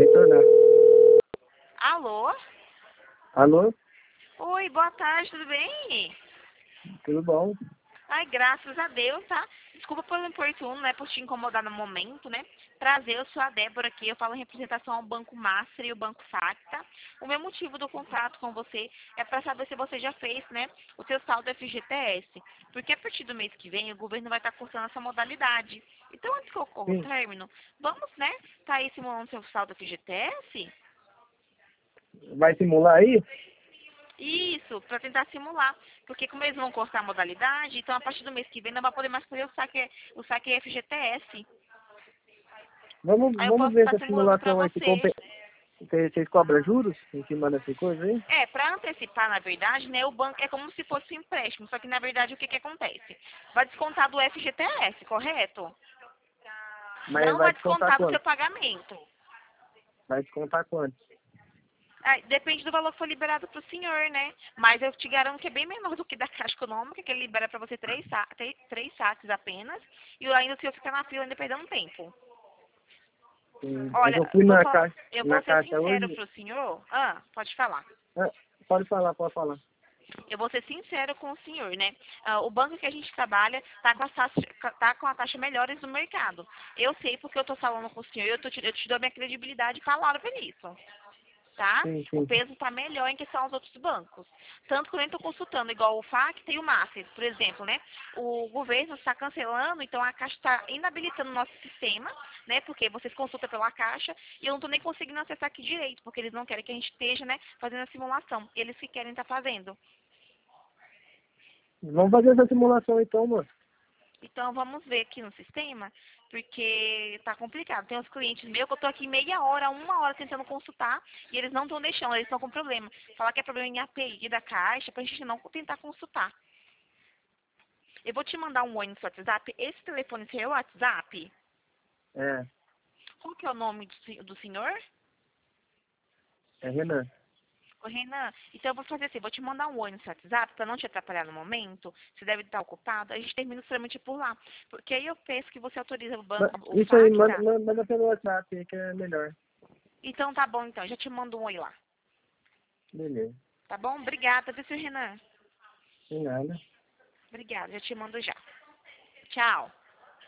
retornar. Alô? Alô? Oi, boa tarde, tudo bem? Tudo bom? Ai, graças a Deus, tá? Desculpa pelo importuno, né, por te incomodar no momento, né? Prazer, eu sou a Débora aqui, eu falo em representação ao Banco Master e o Banco Facta. O meu motivo do contato com você é para saber se você já fez, né, o seu saldo FGTS. Porque a partir do mês que vem o governo vai estar cortando essa modalidade. Então, antes que ocorra o Sim. término, vamos, né, tá aí simulando seu saldo FGTS? Vai simular aí? Isso, para tentar simular. Porque como eles vão cortar a modalidade, então a partir do mês que vem não vai poder mais fazer o saque FGTS. Aí eu Vamos posso ver estar essa simulando para simulação aí. você. Vocês cobram juros em cima dessa coisa aí? Para antecipar, na verdade, né, o banco é como se fosse um empréstimo, só que na verdade o que acontece? Vai descontar do FGTS, correto? Mas Não vai vai descontar descontar do seu quanto? pagamento. Vai descontar quanto? Depende do valor que for liberado para o senhor, né? Mas eu te garanto que é bem menor do que da Caixa Econômica, que ele libera para você três saques apenas, e ainda o senhor fica na fila ainda perdendo tempo. É que Olha, eu fui eu na vou ser caixa sincero hoje. pro senhor. Ah, pode falar. Ah, pode falar, pode falar. Eu vou ser sincero com o senhor, né? O banco que a gente trabalha tá com a taxa melhores do mercado. Eu sei porque eu tô falando com o senhor, eu te dou minha credibilidade e palavra por isso. Tá? Sim, O sim. peso está melhor em questão aos outros bancos. Tanto que eu nem estou consultando, igual o FAC e o Master, por exemplo, né? O governo está cancelando, então a Caixa está inabilitando o nosso sistema, né? Porque vocês consultam pela Caixa e eu não estou nem conseguindo acessar aqui direito, porque eles não querem que a gente esteja, né, fazendo a simulação. Eles que querem estar fazendo. Vamos fazer essa simulação então, mano. Então vamos ver aqui no sistema, porque tá complicado. Tem uns clientes meus que eu tô aqui meia hora, uma hora tentando consultar e eles não estão deixando, eles estão com problema. Falar que é problema em API da Caixa pra gente não tentar consultar. Eu vou te mandar um oi no seu WhatsApp. Esse telefone seu é o WhatsApp? É, Qual que é o nome do senhor? é Renan. Ô, Renan, então eu vou fazer assim, vou te mandar um oi no seu WhatsApp para não te atrapalhar no momento. Você deve estar ocupado. A gente termina somente por lá. Porque aí eu penso que você autoriza o banco, o Isso aí, FACTA. manda pelo WhatsApp aí que é melhor. Então tá bom, então. Já te mando um oi lá. Beleza. Tá bom? Obrigada, viu, seu Renan? Sem nada. Obrigada, já te mando já. Tchau.